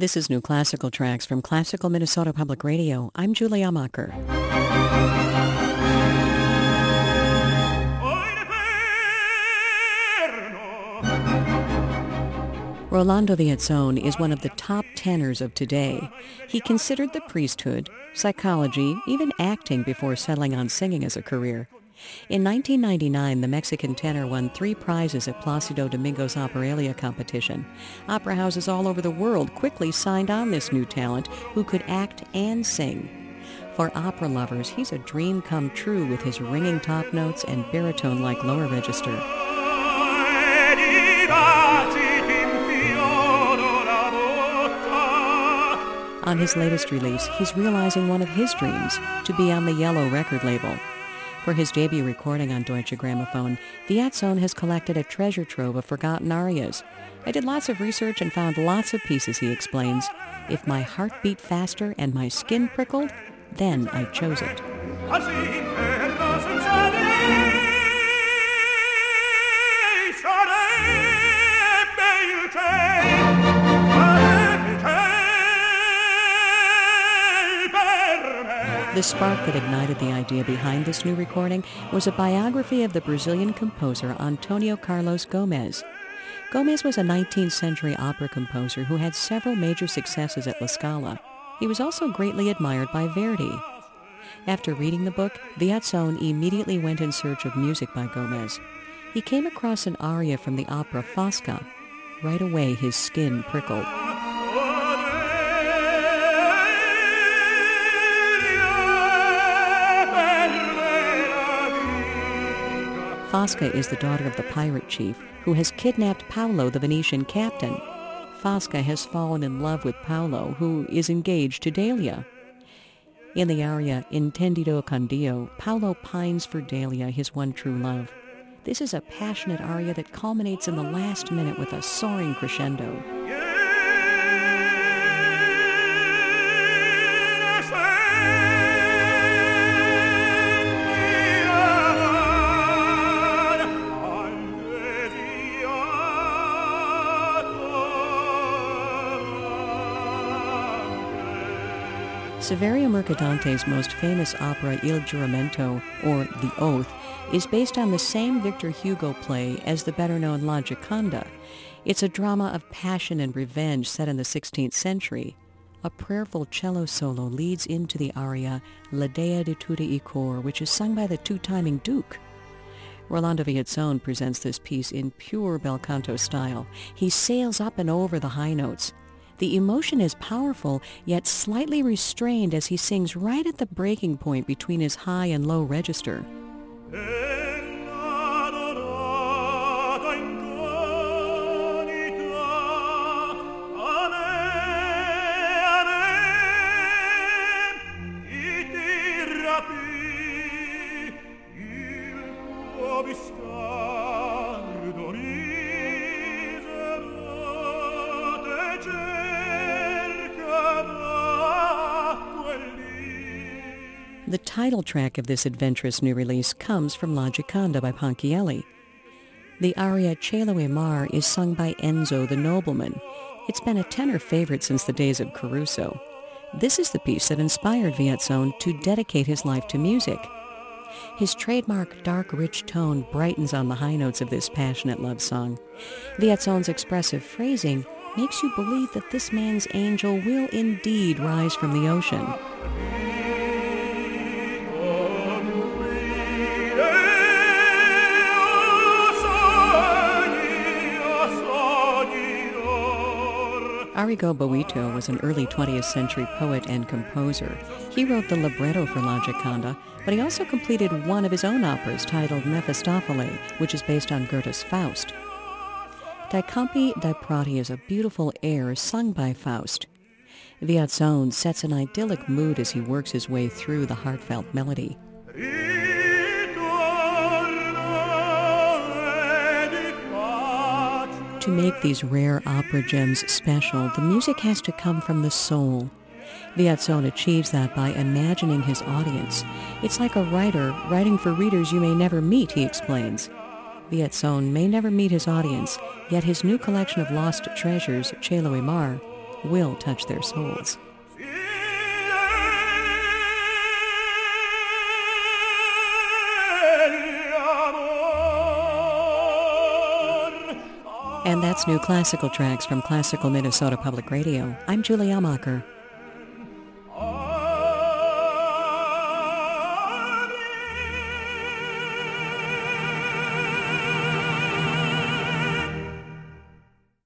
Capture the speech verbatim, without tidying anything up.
This is New Classical Tracks from Classical Minnesota Public Radio. I'm Julia Amacher. Rolando Villazón is one of the top tenors of today. He considered the priesthood, psychology, even acting before settling on singing as a career. In nineteen ninety-nine, the Mexican tenor won three prizes at Placido Domingo's Operalia competition. Opera houses all over the world quickly signed on this new talent who could act and sing. For opera lovers, he's a dream come true with his ringing top notes and baritone-like lower register. On his latest release, he's realizing one of his dreams, to be on the Yellow record label. For his debut recording on Deutsche Grammophon, Villazón has collected a treasure trove of forgotten arias. I did lots of research and found lots of pieces, he explains. If my heart beat faster and my skin prickled, then I chose it. The spark that ignited the idea behind this new recording was a biography of the Brazilian composer Antonio Carlos Gomes. Gomes was a nineteenth century opera composer who had several major successes at La Scala. He was also greatly admired by Verdi. After reading the book, Villazón immediately went in search of music by Gomes. He came across an aria from the opera Fosca. Right away, his skin prickled. Fosca is the daughter of the pirate chief who has kidnapped Paolo, the Venetian captain. Fosca has fallen in love with Paolo, who is engaged to Delia. In the aria Intendido con Dio, Paolo pines for Delia, his one true love. This is a passionate aria that culminates in the last minute with a soaring crescendo. Saverio Mercadante's most famous opera Il Giuramento, or The Oath, is based on the same Victor Hugo play as the better-known La Gioconda. It's a drama of passion and revenge set in the sixteenth century. A prayerful cello solo leads into the aria La Dea di tutti i cor, which is sung by the two-timing Duke. Rolando Villazón presents this piece in pure bel canto style. He sails up and over the high notes. The emotion is powerful, yet slightly restrained as he sings right at the breaking point between his high and low register. The title track of this adventurous new release comes from La Gioconda by Ponchielli. The aria Cielo e Mar is sung by Enzo the Nobleman. It's been a tenor favorite since the days of Caruso. This is the piece that inspired Villazón to dedicate his life to music. His trademark dark, rich tone brightens on the high notes of this passionate love song. Villazón's expressive phrasing makes you believe that this man's angel will indeed rise from the ocean. Arrigo Boito was an early twentieth century poet and composer. He wrote the libretto for La Gioconda, but he also completed one of his own operas titled Mephistopheles, which is based on Goethe's Faust. Dai Campi dei Prati is a beautiful air sung by Faust. Villazón sets an idyllic mood as he works his way through the heartfelt melody. To make these rare opera gems special, the music has to come from the soul. Villazón achieves that by imagining his audience. It's like a writer writing for readers you may never meet, he explains. Villazón may never meet his audience, yet his new collection of lost treasures, Cielo e Mar, will touch their souls. And that's New Classical Tracks from Classical Minnesota Public Radio. I'm Julie Amacher.